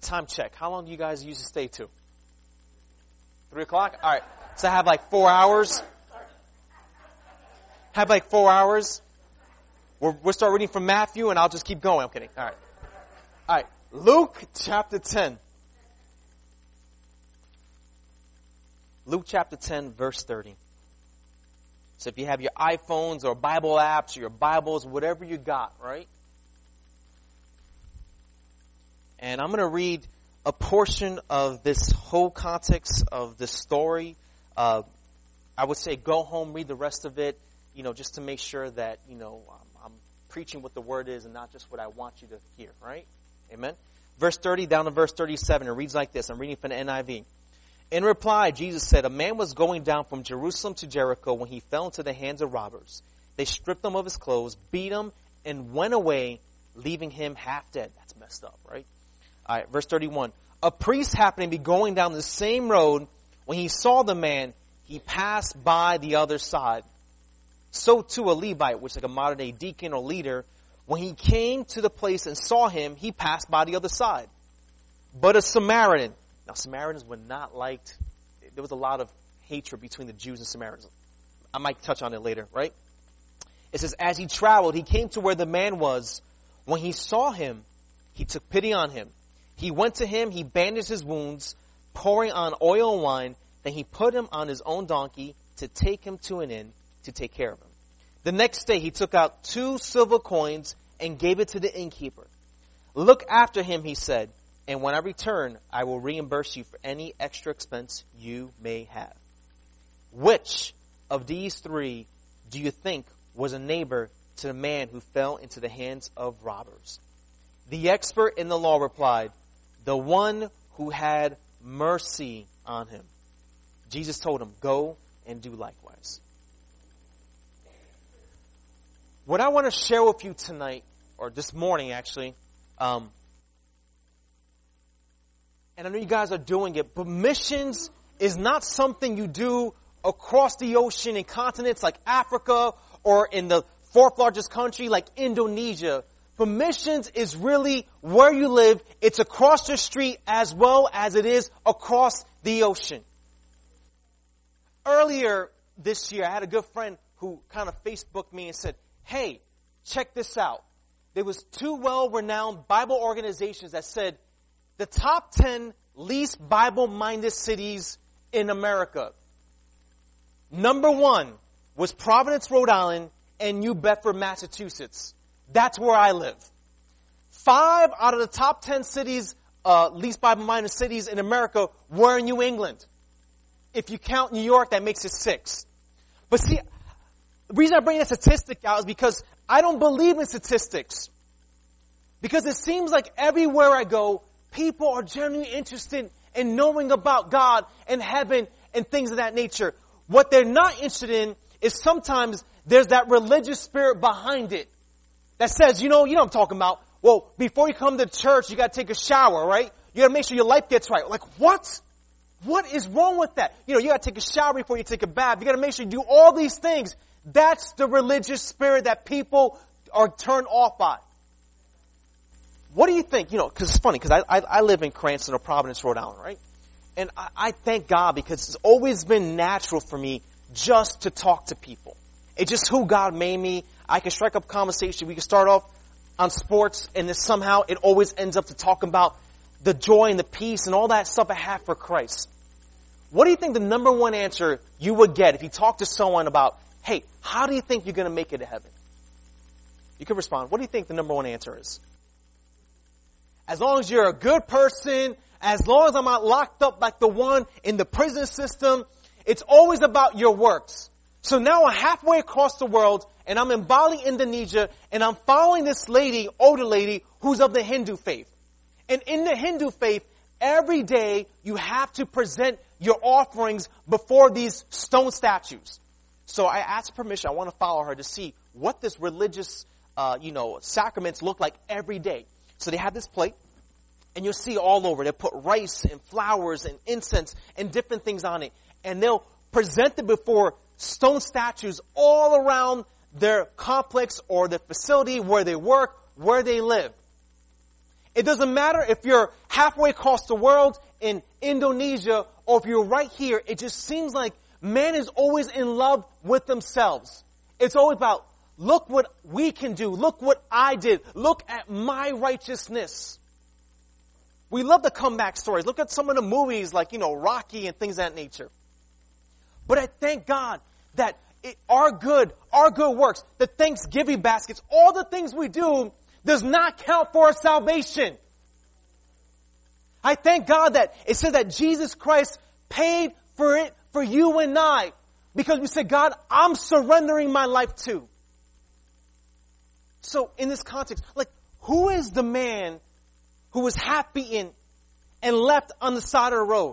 time check. How long do you guys usually stay to? 3 o'clock? All right. So I have like 4 hours. Have like 4 hours. We'll start reading from Matthew, and I'll just keep going. I'm kidding. All right. All right. Luke chapter 10. Luke chapter 10, verse 30. So if you have your iPhones or Bible apps or your Bibles, whatever you got, right? And I'm going to read a portion of this whole context of this story. I would say go home, read the rest of it, just to make sure that, I'm preaching what the word is and not just what I want you to hear, right? Amen? Verse 30 down to verse 37, it reads like this. I'm reading from the NIV. In reply, Jesus said, a man was going down from Jerusalem to Jericho when he fell into the hands of robbers. They stripped him of his clothes, beat him, and went away, leaving him half dead. That's messed up, right? All right, verse 31. A priest happened to be going down the same road. When he saw the man, he passed by the other side. So too a Levite, which is like a modern day deacon or leader, when he came to the place and saw him, he passed by the other side. But a Samaritan. Now, Samaritans were not liked. There was a lot of hatred between the Jews and Samaritans. I might touch on it later, right? It says, as he traveled, he came to where the man was. When he saw him, he took pity on him. He went to him, he bandaged his wounds, pouring on oil and wine. Then he put him on his own donkey to take him to an inn to take care of him. The next day, he took out 2 silver coins and gave it to the innkeeper. Look after him, he said. And when I return, I will reimburse you for any extra expense you may have. Which of these 3 do you think was a neighbor to the man who fell into the hands of robbers? The expert in the law replied, the one who had mercy on him. Jesus told him, go and do likewise. What I want to share with you tonight, or this morning actually, and I know you guys are doing it, but missions is not something you do across the ocean in continents like Africa or in the 4th largest country like Indonesia. But missions is really where you live. It's across the street as well as it is across the ocean. Earlier this year, I had a good friend who kind of Facebooked me and said, hey, check this out. There was 2 well-renowned Bible organizations that said, the top 10 least Bible-minded cities in America. Number 1 was Providence, Rhode Island, and New Bedford, Massachusetts. That's where I live. 5 out of the top 10 cities, least Bible-minded cities in America were in New England. If you count New York, that makes it 6. But see, the reason I bring that statistic out is because I don't believe in statistics. Because it seems like everywhere I go, people are genuinely interested in knowing about God and heaven and things of that nature. What they're not interested in is sometimes there's that religious spirit behind it that says, you know what I'm talking about. Well, before you come to church, you got to take a shower, right? You got to make sure your life gets right. Like, what? What is wrong with that? You got to take a shower before you take a bath. You got to make sure you do all these things. That's the religious spirit that people are turned off by. What do you think? Because it's funny, because I live in Cranston or Providence, Rhode Island, right? And I thank God because it's always been natural for me just to talk to people. It's just who God made me. I can strike up conversation. We can start off on sports, and then somehow it always ends up to talking about the joy and the peace and all that stuff I have for Christ. What do you think the number 1 answer you would get if you talk to someone about, hey, how do you think you're going to make it to heaven? You can respond. What do you think the number 1 answer is? As long as you're a good person, as long as I'm not locked up like the one in the prison system, it's always about your works. So now I'm halfway across the world, and I'm in Bali, Indonesia, and I'm following this lady, older lady, who's of the Hindu faith. And in the Hindu faith, every day you have to present your offerings before these stone statues. So I asked permission. I want to follow her to see what this religious, sacraments look like every day. So they have this plate, and you'll see all over. They put rice and flowers and incense and different things on it. And they'll present it before stone statues all around their complex or the facility where they work, where they live. It doesn't matter if you're halfway across the world in Indonesia or if you're right here. It just seems like man is always in love with themselves. It's always about, look what we can do. Look what I did. Look at my righteousness. We love the comeback stories. Look at some of the movies like, Rocky and things of that nature. But I thank God that our good works, the Thanksgiving baskets, all the things we do does not count for our salvation. I thank God that it said that Jesus Christ paid for it for you and I. Because we said, God, I'm surrendering my life to. So in this context, who is the man who was happy and left on the side of the road?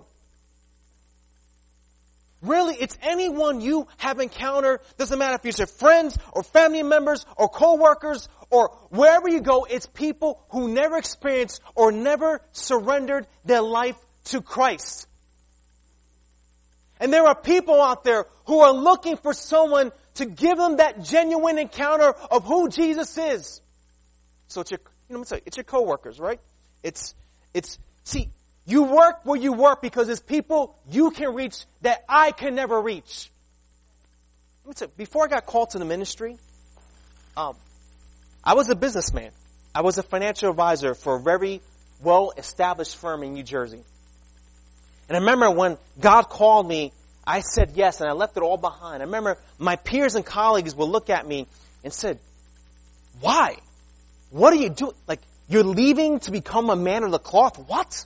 Really, it's anyone you have encountered. Doesn't matter if you're your friends or family members or co-workers or wherever you go. It's people who never experienced or never surrendered their life to Christ. And there are people out there who are looking for someone to give them that genuine encounter of who Jesus is. So it's your co-workers, right? See, you work where you work because there's people you can reach that I can never reach. Let me tell you, before I got called to the ministry, I was a businessman. I was a financial advisor for a very well-established firm in New Jersey. And I remember when God called me, I said yes, and I left it all behind. I remember my peers and colleagues would look at me and said, why? What are you doing? You're leaving to become a man of the cloth? What?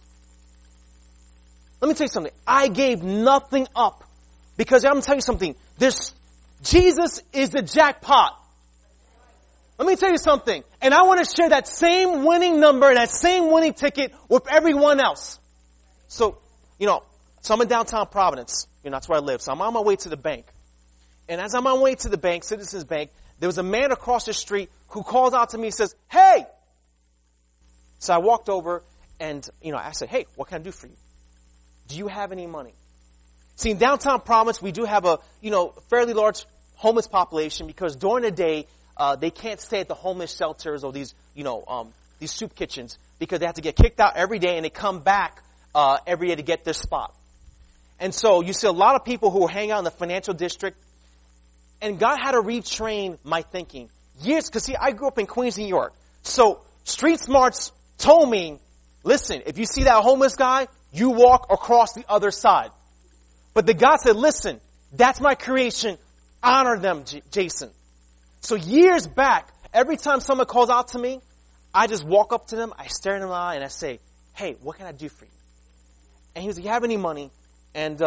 Let me tell you something. I gave nothing up. Because I'm going to tell you something. Jesus is the jackpot. Let me tell you something. And I want to share that same winning number and that same winning ticket with everyone else. So I'm in downtown Providence. That's where I live. So I'm on my way to the bank. And as I'm on my way to the bank, Citizens Bank, there was a man across the street who called out to me and says, hey! So I walked over and, I said, hey, what can I do for you? Do you have any money? See, in downtown Providence, we do have a, fairly large homeless population because during the day, they can't stay at the homeless shelters or these soup kitchens because they have to get kicked out every day and they come back every day to get their spot. And so you see a lot of people who hang out in the financial district, and God had to retrain my thinking. Because see, I grew up in Queens, New York. So street smarts told me, listen, if you see that homeless guy, you walk across the other side. But the God said, listen, that's my creation. Honor them, Jason. So years back, every time someone calls out to me, I just walk up to them, I stare in the eye, and I say, hey, what can I do for you? And he was like, you have any money? And,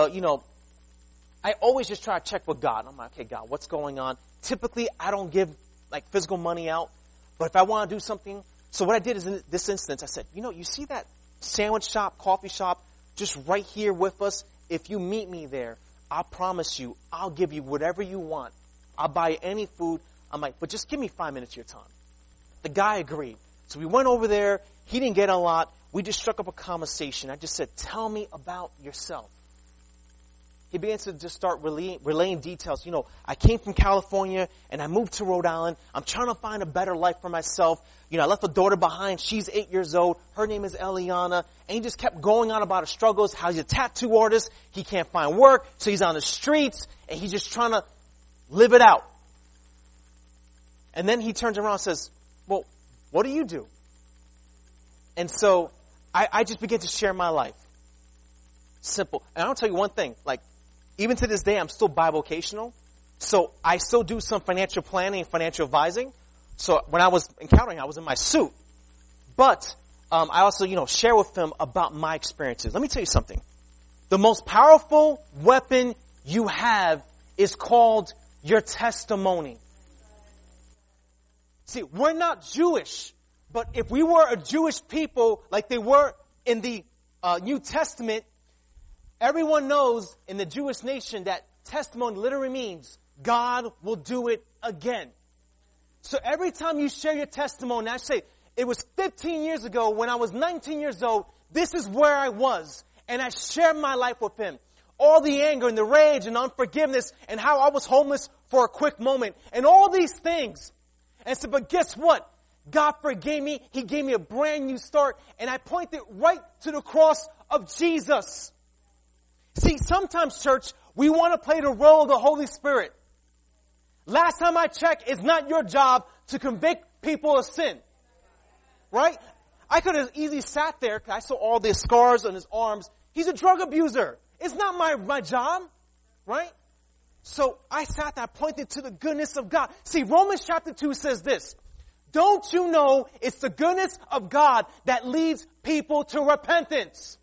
I always just try to check with God. I'm like, okay, God, what's going on? Typically, I don't give, physical money out. But if I want to do something, so what I did is in this instance, I said, you see that sandwich shop, coffee shop, just right here with us? If you meet me there, I promise you, I'll give you whatever you want. I'll buy you any food. I'm like, but just give me 5 minutes of your time. The guy agreed. So we went over there. He didn't get a lot. We just struck up a conversation. I just said, tell me about yourself. He began to just start relaying details. I came from California and I moved to Rhode Island. I'm trying to find a better life for myself. I left a daughter behind. She's 8 years old. Her name is Eliana. And he just kept going on about his struggles, how he's a tattoo artist. He can't find work, so he's on the streets, and he's just trying to live it out. And then he turns around and says, well, what do you do? And so I just began to share my life. Simple. And I'll tell you one thing, even to this day, I'm still bivocational. So I still do some financial planning and financial advising. So when I was encountering, I was in my suit. But I also, share with them about my experiences. Let me tell you something. The most powerful weapon you have is called your testimony. See, we're not Jewish. But if we were a Jewish people like they were in the New Testament, everyone knows in the Jewish nation that testimony literally means God will do it again. So every time you share your testimony, I say, it was 15 years ago when I was 19 years old, this is where I was. And I shared my life with him. All the anger and the rage and unforgiveness and how I was homeless for a quick moment. And all these things. And I said, but guess what? God forgave me. He gave me a brand new start. And I pointed right to the cross of Jesus. See, sometimes, church, we want to play the role of the Holy Spirit. Last time I checked, it's not your job to convict people of sin. Right? I could have easily sat there because I saw all the scars on his arms. He's a drug abuser. It's not my job. Right? So I sat there, I pointed to the goodness of God. See, Romans chapter 2 says this. Don't you know it's the goodness of God that leads people to repentance?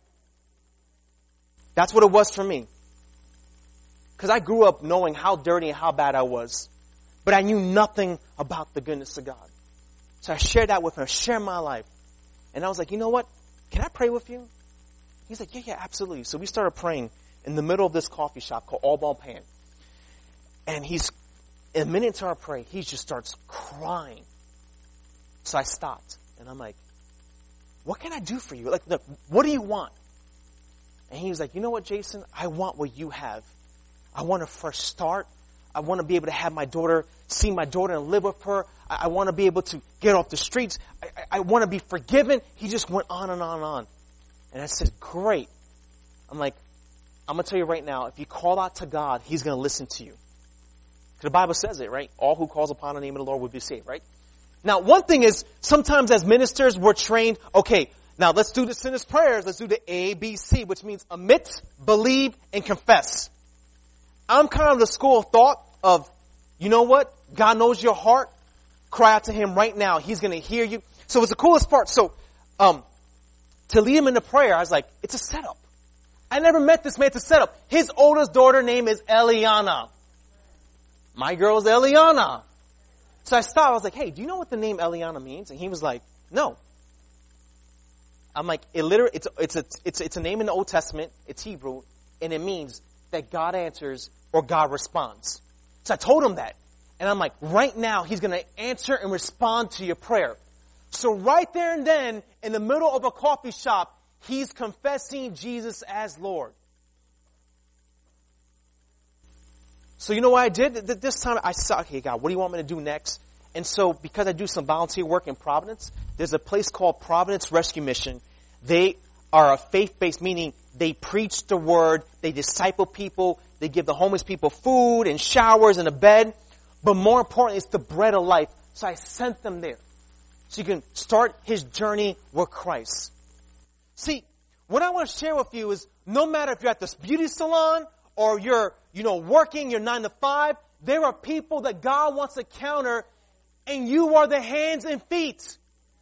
That's what it was for me. Because I grew up knowing how dirty and how bad I was. But I knew nothing about the goodness of God. So I shared that with him, shared my life. And I was like, you know what? Can I pray with you? He's like, yeah, absolutely. So we started praying in the middle of this coffee shop called All Ball Pan. And a minute into our prayer, he just starts crying. So I stopped. And I'm like, what can I do for you? Like, look, what do you want? And he was like, you know what, Jason? I want what you have. I want a fresh start. I want to be able to have my daughter, see my daughter and live with her. I want to be able to get off the streets. I want to be forgiven. He just went on and on and on. And I said, great. I'm like, I'm going to tell you right now, if you call out to God, He's going to listen to you. Because the Bible says it, right? All who calls upon the name of the Lord will be saved, right? Now, one thing is, sometimes as ministers, we're trained, okay, now let's do the sinner's prayers. Let's do the ABC, which means admit, believe, and confess. I'm kind of the school of thought of, you know what? God knows your heart. Cry out to Him right now. He's going to hear you. So it's the coolest part. So, to lead him in the prayer, I was like, it's a setup. I never met this man. It's a setup. His oldest daughter name is Eliana. My girl's Eliana. So I stopped. I was like, hey, do you know what the name Eliana means? And he was like, no. I'm like, it's a name in the Old Testament. It's Hebrew. And it means that God answers or God responds. So I told him that. And I'm like, right now, He's going to answer and respond to your prayer. So right there and then, in the middle of a coffee shop, he's confessing Jesus as Lord. So you know what I did? This time I said, okay, God, what do you want me to do next? And so because I do some volunteer work in Providence, there's a place called Providence Rescue Mission. They are a faith-based, meaning they preach the word, they disciple people, they give the homeless people food and showers and a bed. But more importantly, it's the bread of life. So I sent them there. So you can start his journey with Christ. See, what I want to share with you is no matter if you're at this beauty salon or you're, working your 9 to 5, there are people that God wants to counter and you are the hands and feet.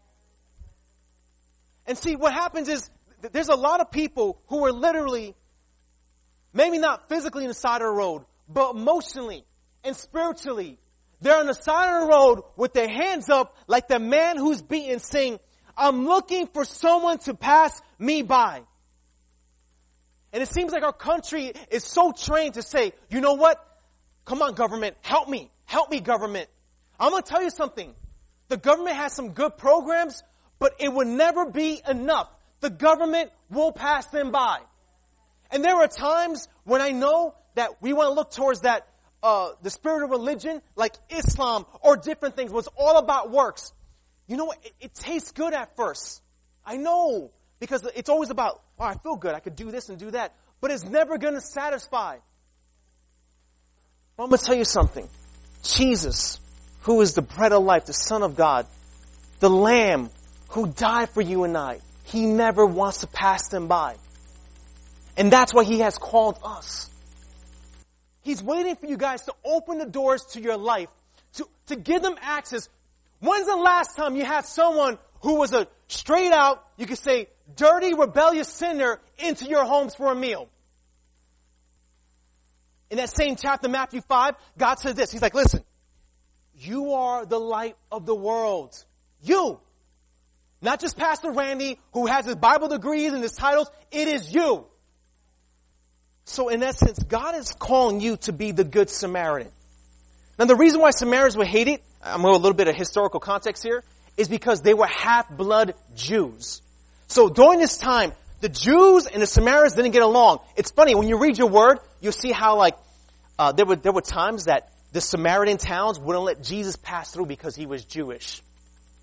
And see, what happens is there's a lot of people who are literally, maybe not physically on the side of the road, but emotionally and spiritually. They're on the side of the road with their hands up like the man who's beaten saying, I'm looking for someone to pass me by. And it seems like our country is so trained to say, you know what? Come on, government, help me. Help me, government. I'm going to tell you something. The government has some good programs, but it will never be enough. The government will pass them by. And there are times when I know that we want to look towards that the spirit of religion, like Islam or different things, was all about works. You know what? It tastes good at first. I know. Because it's always about, oh, I feel good. I could do this and do that. But it's never going to satisfy. But I'm going to tell you something. Jesus, who is the bread of life, the Son of God, the Lamb who died for you and I, He never wants to pass them by. And that's why He has called us. He's waiting for you guys to open the doors to your life, to give them access. When's the last time you had someone who was a straight out, you could say, dirty, rebellious sinner into your homes for a meal? In that same chapter, Matthew 5, God says this. He's like, listen, you are the light of the world. You. Not just Pastor Randy, who has his Bible degrees and his titles. It is you. So in essence, God is calling you to be the good Samaritan. Now the reason why Samaritans were hated, I'm going to a little bit of historical context here, is because they were half-blood Jews. So during this time, the Jews and the Samaritans didn't get along. It's funny, when you read your word, you'll see how there were times that the Samaritan towns wouldn't let Jesus pass through because he was Jewish.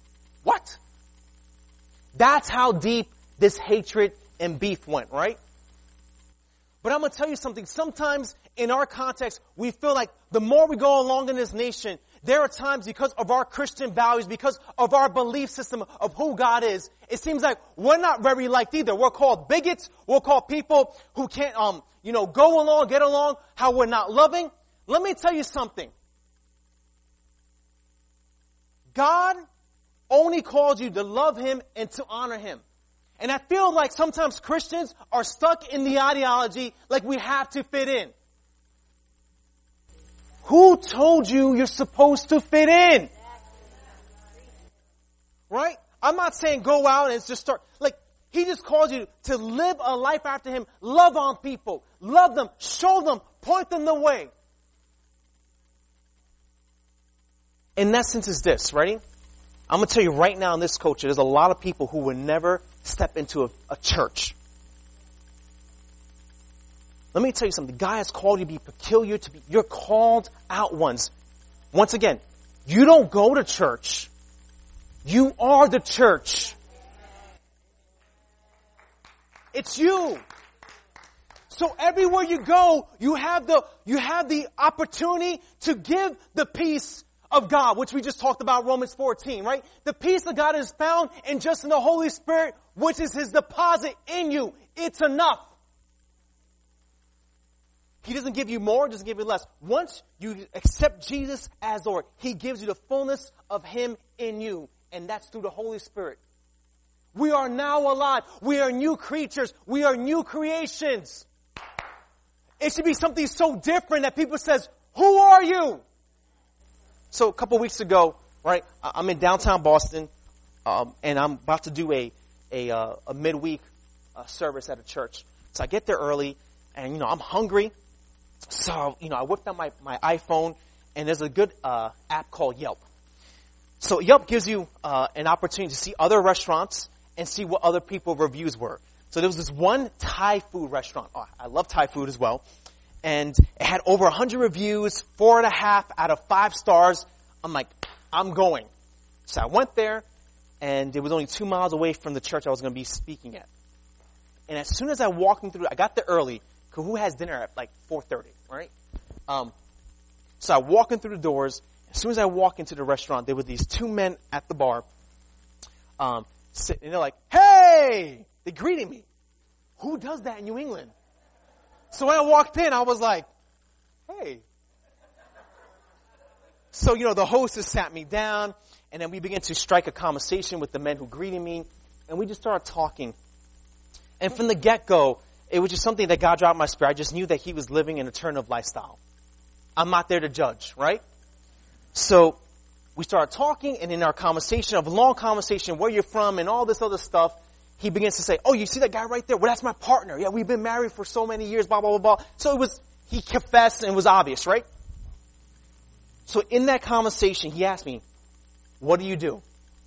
What? That's how deep this hatred and beef went, right? But I'm going to tell you something. Sometimes in our context, we feel like the more we go along in this nation, there are times because of our Christian values, because of our belief system of who God is, it seems like we're not very liked either. We're called bigots. We're called people who can't, go along, get along, how we're not loving. Let me tell you something. God only calls you to love Him and to honor Him. And I feel like sometimes Christians are stuck in the ideology like we have to fit in. Who told you you're supposed to fit in? Right? I'm not saying go out and just start. He just calls you to live a life after Him. Love on people. Love them. Show them. Point them the way. In essence is this, ready? I'm going to tell you right now in this culture, there's a lot of people who would never step into a church. Let me tell you something. God has called you to be peculiar, you're called out ones. Once again, you don't go to church. You are the church. It's you. So everywhere you go, you have the opportunity to give the peace of God, which we just talked about, Romans 14, right? The peace of God is found in the Holy Spirit, which is His deposit in you. It's enough. He doesn't give you more, doesn't give you less. Once you accept Jesus as Lord, He gives you the fullness of Him in you, and that's through the Holy Spirit. We are now alive. We are new creatures. We are new creations. It should be something so different that people says, who are you? So a couple weeks ago, right, I'm in downtown Boston, and I'm about to do a midweek service at a church. So I get there early, and, I'm hungry. So, I whipped out my iPhone, and there's a good app called Yelp. So Yelp gives you an opportunity to see other restaurants and see what other people's reviews were. So there was this one Thai food restaurant. Oh, I love Thai food as well. And it had over 100 reviews, 4.5 out of 5 stars. I'm like, I'm going. So I went there, and it was only 2 miles away from the church I was going to be speaking at. And as soon as I walked through, I got there early, because who has dinner at 4:30, right? So I walk in through the doors. As soon as I walk into the restaurant, there were these 2 men at the bar, sitting, and they're like, hey! They greeted me. Who does that in New England? So when I walked in, I was like, hey. So, the hostess sat me down, and then we began to strike a conversation with the men who greeted me, and we just started talking. And from the get-go, it was just something that God dropped in my spirit. I just knew that He was living an alternative lifestyle. I'm not there to judge, right? So we started talking, and in our conversation, a long conversation, where you're from and all this other stuff, he begins to say, oh, you see that guy right there? Well, that's my partner. Yeah, we've been married for so many years, blah, blah, blah, blah. So he confessed, and it was obvious, right? So in that conversation, he asked me, what do you do?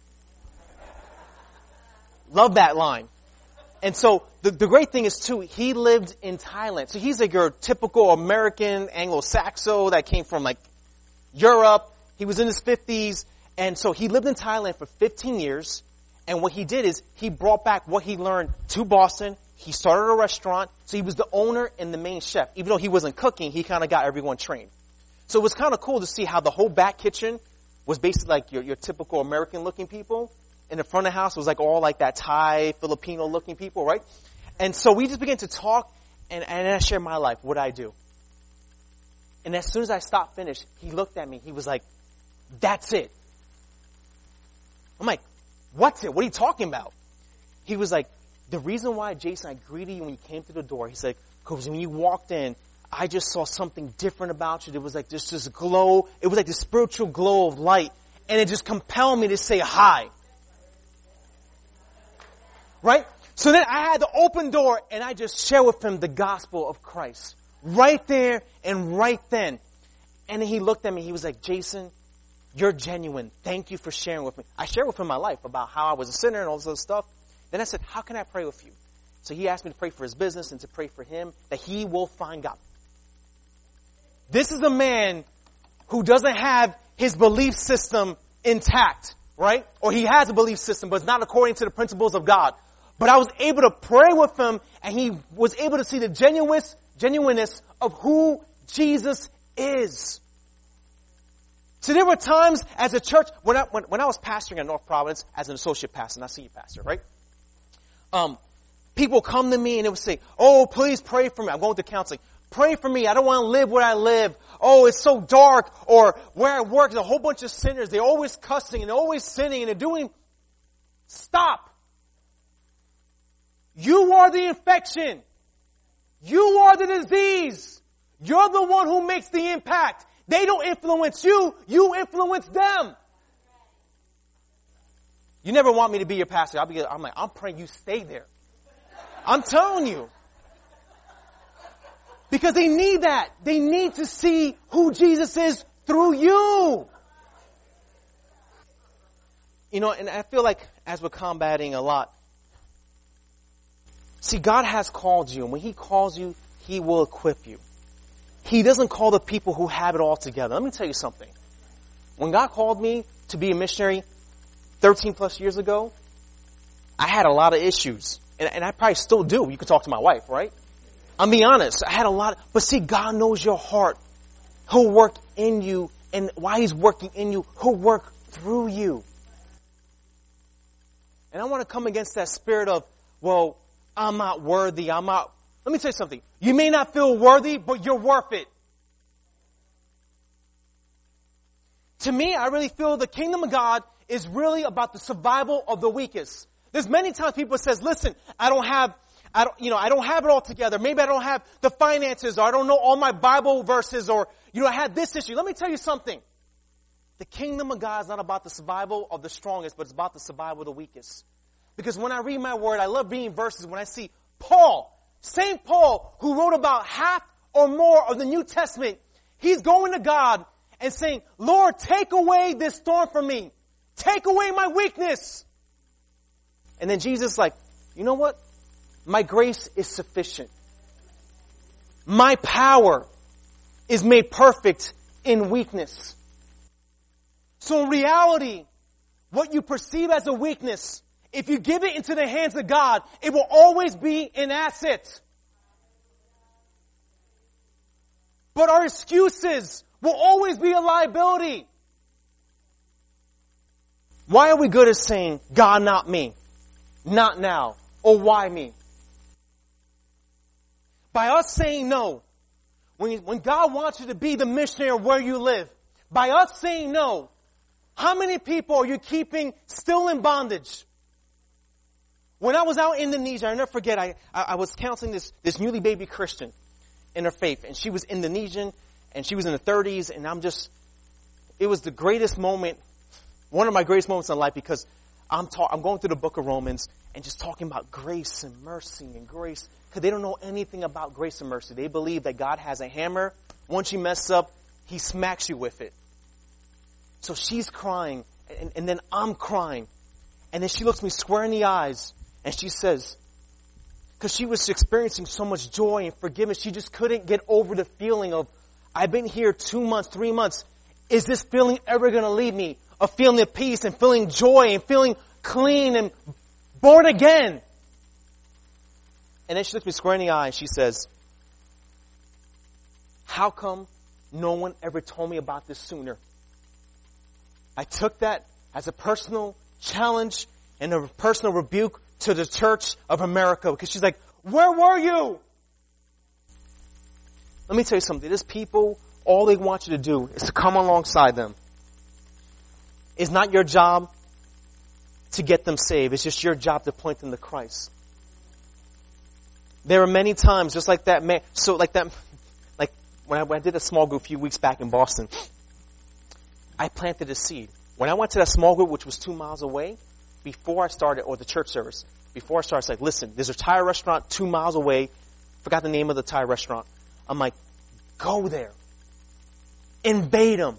Love that line. And so the great thing is, too, he lived in Thailand. So he's like your typical American Anglo-Saxon that came from Europe. He was in his 50s. And so he lived in Thailand for 15 years. And what he did is he brought back what he learned to Boston. He started a restaurant. So he was the owner and the main chef. Even though he wasn't cooking, he kind of got everyone trained. So it was kind of cool to see how the whole back kitchen was basically like your typical American-looking people. In the front of the house was all that Thai, Filipino-looking people, right? And so we just began to talk, and I shared my life, what I do. And as soon as I stopped, finished, he looked at me. He was like, that's it. I'm like, what's it? What are you talking about? He was like, the reason why, Jason, I greeted you when you came through the door, he said, because when you walked in, I just saw something different about you. There was this glow. It was like the spiritual glow of light. And it just compelled me to say hi. Right? So then I had the open door, and I just shared with him the gospel of Christ. Right there and right then. And then he looked at me. He was like, Jason, you're genuine. Thank you for sharing with me. I shared with him my life about how I was a sinner and all this other stuff. Then I said, how can I pray with you? So he asked me to pray for his business and to pray for him that he will find God. This is a man who doesn't have his belief system intact, right? Or he has a belief system, but it's not according to the principles of God. But I was able to pray with him, and he was able to see the genuineness of who Jesus is. So there were times as a church, when I was pastoring at North Providence as an associate pastor, not senior pastor, right? People come to me and they would say, oh, please pray for me. I'm going to counseling. Pray for me. I don't want to live where I live. Oh, it's so dark. Or where I work, there's a whole bunch of sinners. They're always cussing and they're always sinning and they're doing. Stop. You are the infection. You are the disease. You're the one who makes the impact. They don't influence you. You influence them. You never want me to be your pastor. I'm praying you stay there. I'm telling you. Because they need that. They need to see who Jesus is through you. You know, and I feel like as we're combating a lot, see, God has called you, and when He calls you, He will equip you. He doesn't call the people who have it all together. Let me tell you something. When God called me to be a missionary 13 plus years ago, I had a lot of issues. And I probably still do. You can talk to my wife, right? I'm being honest. I had a lot. But see, God knows your heart. He'll work in you. And while He's working in you, He'll work through you. And I want to come against that spirit of, well, I'm not worthy. Let me tell you something. You may not feel worthy, but you're worth it. To me, I really feel the kingdom of God is really about the survival of the weakest. There's many times people says, listen, I don't have it all together. Maybe I don't have the finances, or I don't know all my Bible verses, or, I had this issue. Let me tell you something. The kingdom of God is not about the survival of the strongest, but it's about the survival of the weakest. Because when I read my word, I love reading verses when I see Paul, St. Paul, who wrote about half or more of the New Testament, he's going to God and saying, Lord, take away this thorn from me. Take away my weakness. And then Jesus is like, you know what? My grace is sufficient. My power is made perfect in weakness. So in reality, what you perceive as a weakness, if you give it into the hands of God, it will always be an asset. But our excuses will always be a liability. Why are we good at saying, God, not me? Not now. Or why me? By us saying no, when God wants you to be the missionary where you live, by us saying no, how many people are you keeping still in bondage? When I was out in Indonesia, I'll never forget, I was counseling this newly baby Christian in her faith, and she was Indonesian, and she was in the 30s, and it was the greatest moment, one of my greatest moments in life, because I'm going through the book of Romans and just talking about grace and mercy and grace, because they don't know anything about grace and mercy. They believe that God has a hammer. Once you mess up, He smacks you with it. So she's crying, and then I'm crying. And then she looks me square in the eyes, and she says, because she was experiencing so much joy and forgiveness, she just couldn't get over the feeling of, I've been here 2 months, 3 months. Is this feeling ever going to leave me? Of feeling of peace and feeling joy and feeling clean and born again. And then she looks me square in the eye and she says, how come no one ever told me about this sooner? I took that as a personal challenge and a personal rebuke to the Church of America, because she's like, where were you? Let me tell you something. There's people, all they want you to do is to come alongside them. It's not your job to get them saved. It's just your job to point them to Christ. There are many times, just like that man, like when I did a small group a few weeks back in Boston, I planted a seed. When I went to that small group, which was 2 miles away, before I started, or the church service, before I started, I was like, listen, there's a Thai restaurant 2 miles away. Forgot the name of the Thai restaurant. I'm like, go there. Invade them.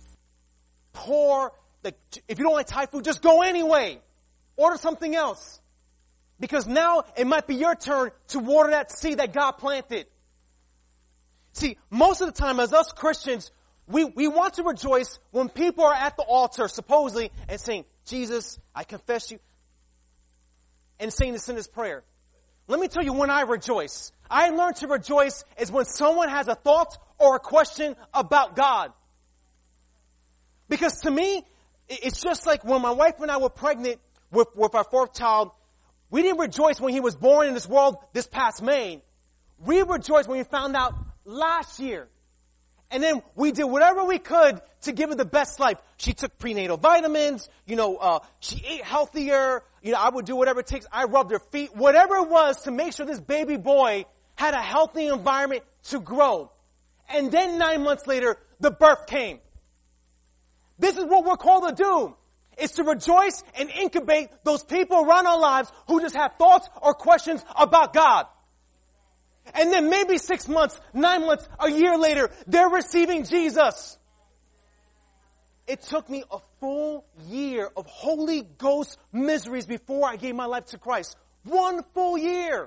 If you don't like Thai food, just go anyway. Order something else. Because now it might be your turn to water that seed that God planted. See, most of the time as us Christians, we want to rejoice when people are at the altar, supposedly, and saying, Jesus, I confess you. And saying this in his prayer. Let me tell you when I rejoice. I learned to rejoice is when someone has a thought or a question about God. Because to me, it's just like when my wife and I were pregnant with our fourth child, we didn't rejoice when he was born in this world this past May. We rejoiced when we found out last year. And then we did whatever we could to give her the best life. She took prenatal vitamins, she ate healthier, I would do whatever it takes. I rubbed her feet, whatever it was to make sure this baby boy had a healthy environment to grow. And then 9 months later, the birth came. This is what we're called to do. Is to rejoice and incubate those people around our lives who just have thoughts or questions about God. And then maybe 6 months, 9 months, a year later, they're receiving Jesus. It took me a full year of Holy Ghost miseries before I gave my life to Christ. 1 full year.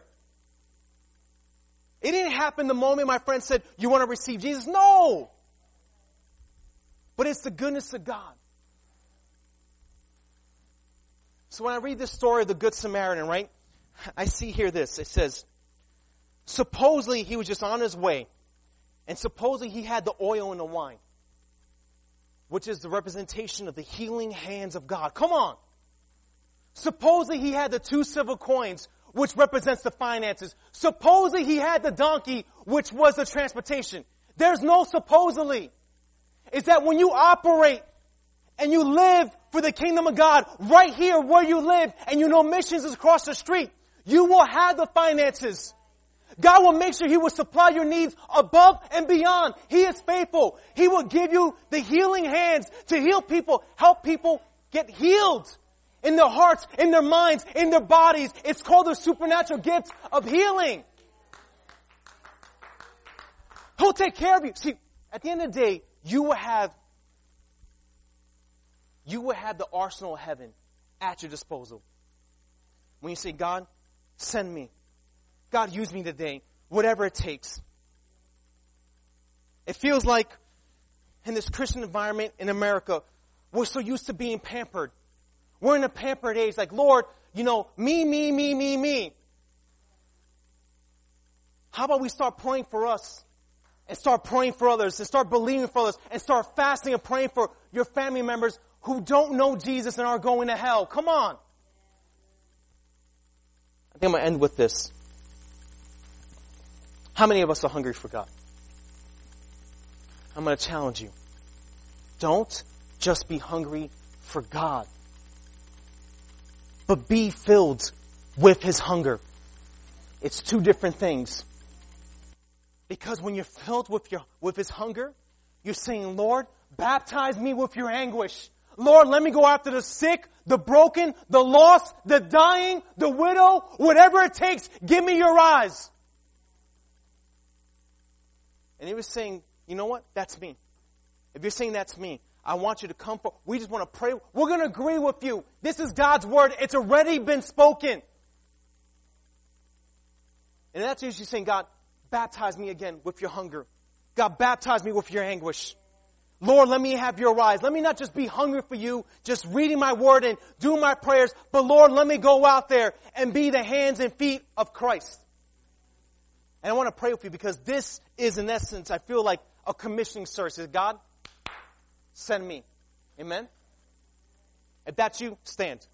It didn't happen the moment my friend said, you want to receive Jesus? No. But it's the goodness of God. So when I read this story of the Good Samaritan, right, I see here this. It says, supposedly he was just on his way, and supposedly he had the oil and the wine, which is the representation of the healing hands of God. Come on. Supposedly he had the 2 silver coins, which represents the finances. Supposedly he had the donkey, which was the transportation. There's no supposedly. It's that when you operate and you live for the kingdom of God right here where you live, and you know missions is across the street, you will have the finances. God will make sure He will supply your needs above and beyond. He is faithful. He will give you the healing hands to heal people, help people get healed in their hearts, in their minds, in their bodies. It's called the supernatural gift of healing. He'll take care of you. See, at the end of the day, you will have the arsenal of heaven at your disposal. When you say, God, send me. God, use me today. Whatever it takes. It feels like in this Christian environment in America, we're so used to being pampered. We're in a pampered age. Like, Lord, me. How about we start praying for us? And start praying for others. And start believing for others. And start fasting and praying for your family members who don't know Jesus and are going to hell. Come on. I think I'm going to end with this. How many of us are hungry for God? I'm going to challenge you. Don't just be hungry for God, but be filled with His hunger. It's 2 different things. Because when you're filled with His hunger, you're saying, Lord, baptize me with your anguish. Lord, let me go after the sick, the broken, the lost, the dying, the widow, whatever it takes, give me your eyes. And He was saying, you know what? That's me. If you're saying that's me, I want you to come forward. We just want to pray. We're going to agree with you. This is God's word. It's already been spoken. And that's usually saying, God, baptize me again with your hunger. God, baptize me with your anguish. Lord, let me have your eyes. Let me not just be hungry for you, just reading my word and doing my prayers, but Lord, let me go out there and be the hands and feet of Christ. And I want to pray with you because this is, in essence, I feel like a commissioning service. God, send me. Amen? If that's you, stand.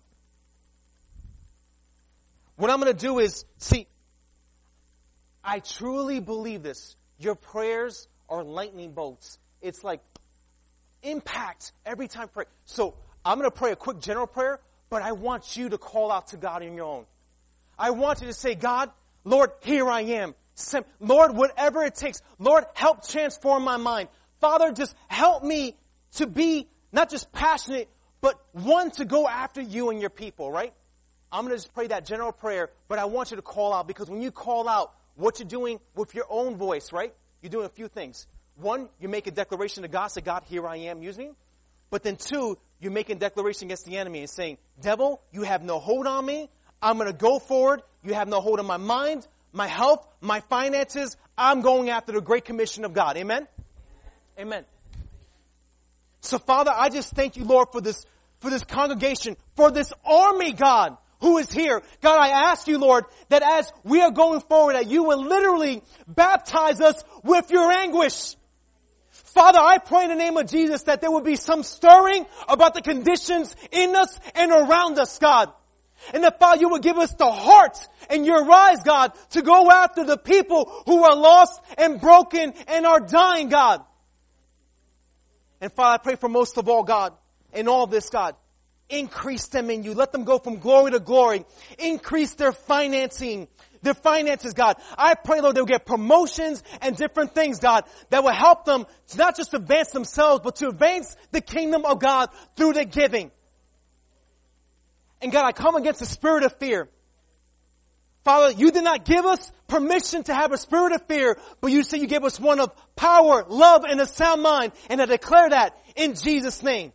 What I'm going to do is, see, I truly believe this. Your prayers are lightning bolts. It's like impact every time I pray. So I'm going to pray a quick general prayer, but I want you to call out to God in your own. I want you to say, God, Lord, here I am. Lord, whatever it takes. Lord, help transform my mind. Father, just help me to be not just passionate, but one to go after you and your people, right? I'm going to just pray that general prayer, but I want you to call out, because when you call out, what you're doing with your own voice, right? You're doing a few things. 1, you make a declaration to God, say, God, here I am, use me. But then 2, you're making a declaration against the enemy and saying, devil, you have no hold on me. I'm going to go forward. You have no hold on my mind, my health, my finances. I'm going after the great commission of God. Amen? Amen. So, Father, I just thank you, Lord, for this for this congregation, for this army, God, who is here. God, I ask you, Lord, that as we are going forward, that you will literally baptize us with your anguish. Father, I pray in the name of Jesus that there will be some stirring about the conditions in us and around us, God. And that, Father, you will give us the heart and your eyes, God, to go after the people who are lost and broken and are dying, God. And Father, I pray for most of all, God, in all this, God, increase them in you. Let them go from glory to glory. Increase their finances, God. I pray, Lord, they'll get promotions and different things, God, that will help them to not just advance themselves, but to advance the kingdom of God through their giving. And God, I come against the spirit of fear. Father, you did not give us permission to have a spirit of fear, but you said you gave us one of power, love, and a sound mind. And I declare that in Jesus' name.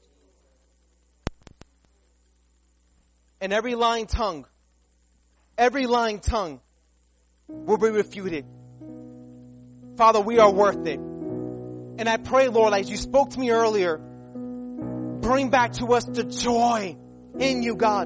And every lying tongue will be refuted. Father, we are worth it. And I pray, Lord, as you spoke to me earlier, bring back to us the joy in you, God.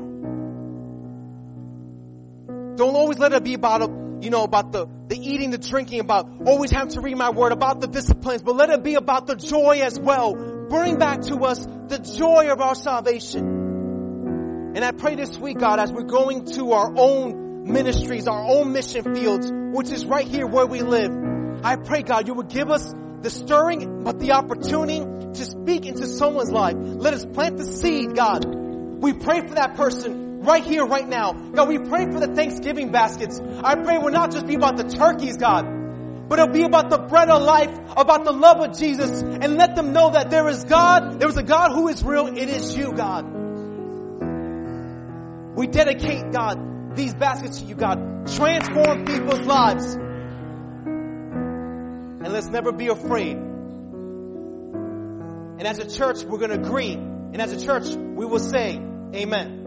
Don't always let it be about the eating, the drinking, about always having to read my word, about the disciplines, but let it be about the joy as well. Bring back to us the joy of our salvation. And I pray this week, God, as we're going to our own ministries, our own mission fields, which is right here where we live, I pray, God, you would give us the stirring, but the opportunity to speak into someone's life. Let us plant the seed, God. We pray for that person right here, right now. God, we pray for the Thanksgiving baskets. I pray it will not just be about the turkeys, God, but it'll be about the bread of life, about the love of Jesus, and let them know that there is God, there is a God who is real. It is you, God. We dedicate, God, these baskets to you, God. Transform people's lives. And let's never be afraid. And as a church, we're going to agree. And as a church, we will say, amen.